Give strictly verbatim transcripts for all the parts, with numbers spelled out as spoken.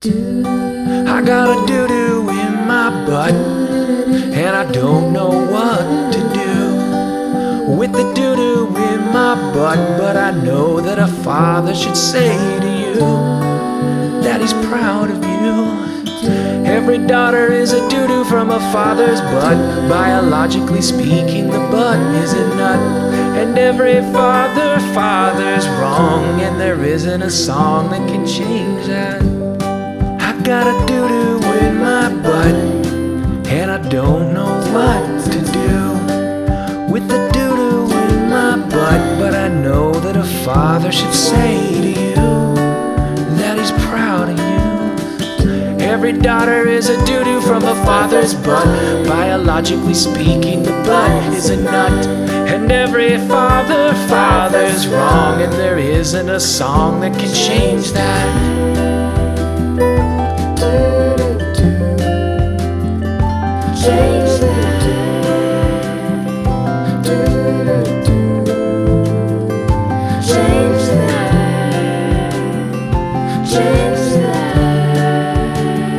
I got a doo-doo in my butt, and I don't know what to do with the doo-doo in my butt. But I know that a father should say to you that he's proud of you. Every daughter is a doo-doo from a father's butt. Biologically speaking, the butt is a nut. And every father, father's wrong, and there isn't a song that can change that. I got a doo-doo in my butt, and I don't know what to do with the doo-doo in my butt. But I know that a father should say to you that he's proud of you. Every daughter is a doo-doo from a father's butt. Biologically speaking, the butt is a nut. And every father, father's wrong, and there isn't a song that can change that. Change that. Change that. Change that.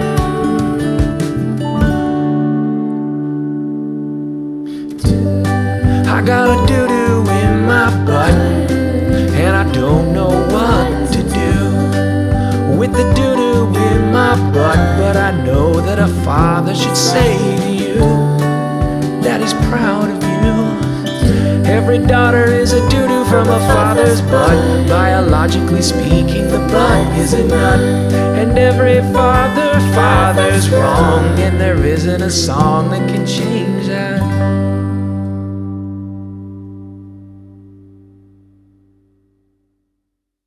I got a doo-doo in my butt, and I don't know what to do with the doo-doo in my butt. But I know that a father should say to you that he's proud of you. Every daughter is a doo-doo from a father's butt. Biologically speaking, the butt is a nut. And every father, father's wrong, and there isn't a song that can change